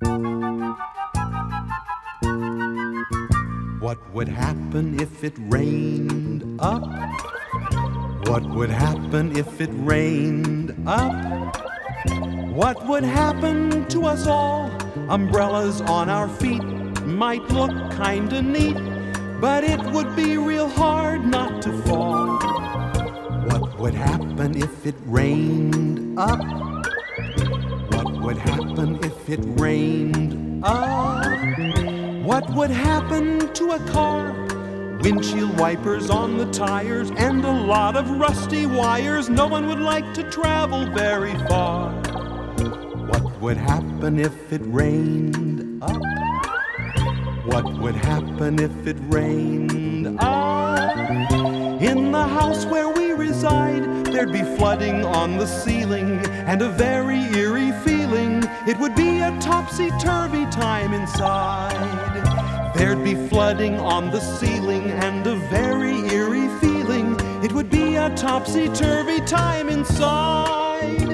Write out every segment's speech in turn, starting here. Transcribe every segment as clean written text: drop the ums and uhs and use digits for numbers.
What would happen if it rained up? What would happen if it rained up? What would happen to us all? Umbrellas on our feet might look kinda neat, but it would be real hard not to fall. What would happen if it rained up? What would happen if it rained up? What would happen to a car? Windshield wipers on the tires and a lot of rusty wires. No one would like to travel very far. What would happen if it rained up? What would happen if it rained up? In the house where we reside, there'd be flooding on the ceiling and a very eerie feeling. It would be a topsy-turvy time inside. There'd be flooding on the ceiling and a very eerie feeling. It would be a topsy-turvy time inside.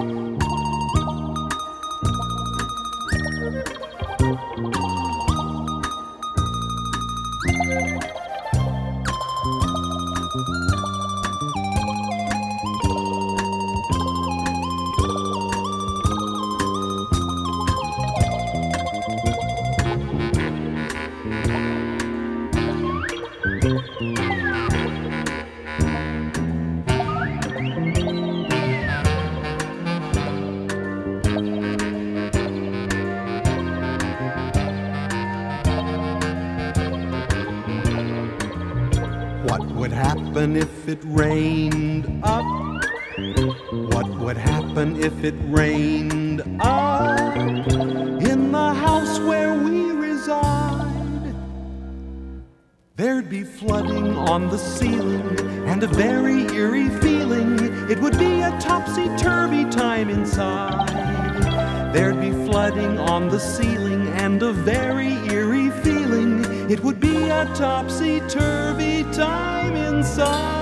What would happen if it rained up? What would happen if it rained up? In the house where we reside, there'd be flooding on the ceiling and a very eerie feeling. It would be a topsy-turvy time inside. There'd be flooding on the ceiling and a very eerie feeling. It would be a topsy-turvy time inside.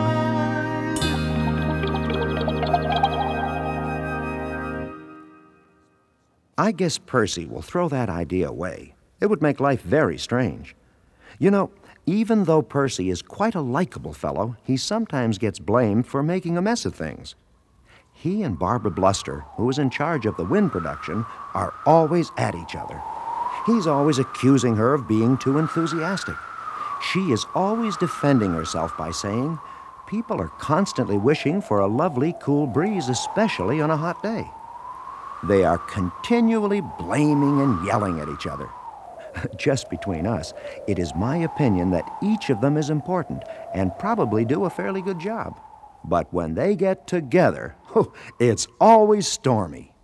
I guess Percy will throw that idea away. It would make life very strange. You know, even though Percy is quite a likable fellow, he sometimes gets blamed for making a mess of things. He and Barbara Bluster, who is in charge of the wind production, are always at each other. He's always accusing her of being too enthusiastic. She is always defending herself by saying, people are constantly wishing for a lovely, cool breeze, especially on a hot day. They are continually blaming and yelling at each other. Just between us, it is my opinion that each of them is important and probably do a fairly good job. But when they get together, it's always stormy.